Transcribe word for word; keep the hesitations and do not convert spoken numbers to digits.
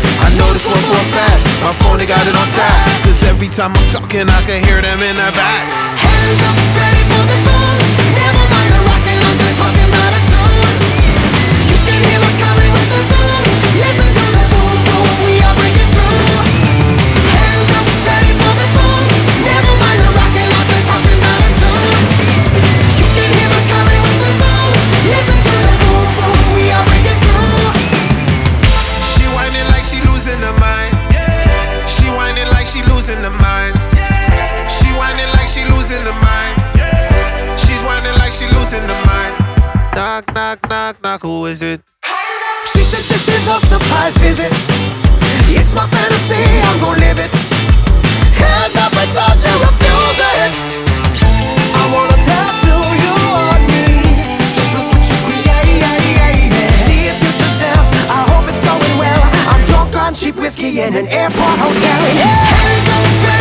I know this one for a fact. My phone, they got it on tap. Cause every time I'm talking, I can hear them in the back. Hands up, ready for the boom. Never mind the rocket launcher, talking about a tune. You can hear us coming with the zoom. Listen to the boom boom, we are breaking through. Hands up, ready for the boom. Never mind the rocket launcher, talking about a tune. You can hear us coming with the zoom. Listen to the boom boom, we are breaking through. She whining like she losing her mind. She whining like she losing her mind. She whining like she losing her mind. She's whining like she losing her mind. Knock, knock, knock, knock, who is it? She said this is a surprise visit. It's my fantasy, I'm gon' live it. Hands up and don't you refuse it. I wanna tattoo you on me. Just look what you created. Dear future self, I hope it's going well. I'm drunk on cheap whiskey in an airport hotel. Yeah. Hands up, ready